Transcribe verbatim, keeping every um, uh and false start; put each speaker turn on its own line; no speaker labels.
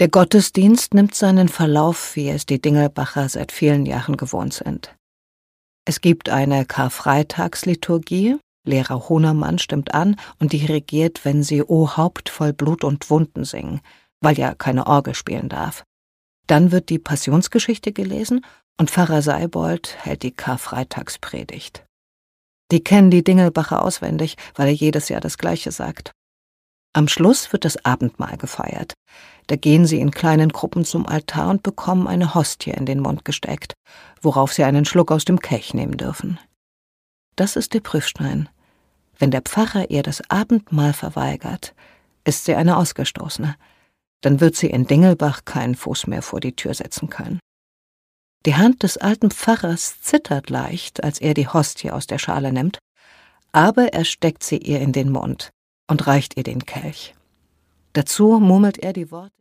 Der Gottesdienst nimmt seinen Verlauf, wie es die Dingelbacher seit vielen Jahren gewohnt sind. Es gibt eine Karfreitagsliturgie, Lehrer Hohnermann stimmt an und dirigiert, wenn sie O Haupt voll Blut und Wunden singen, weil ja keine Orgel spielen darf. Dann wird die Passionsgeschichte gelesen und Pfarrer Seibold hält die Karfreitagspredigt. Die kennen die Dingelbacher auswendig, weil er jedes Jahr das Gleiche sagt. Am Schluss wird das Abendmahl gefeiert. Da gehen sie in kleinen Gruppen zum Altar und bekommen eine Hostie in den Mund gesteckt, worauf sie einen Schluck aus dem Kelch nehmen dürfen. Das ist der Prüfstein. Wenn der Pfarrer ihr das Abendmahl verweigert, ist sie eine Ausgestoßene. Dann wird sie in Dingelbach keinen Fuß mehr vor die Tür setzen können. Die Hand des alten Pfarrers zittert leicht, als er die Hostie aus der Schale nimmt, aber er steckt sie ihr in den Mund und reicht ihr den Kelch. Dazu murmelt er die Worte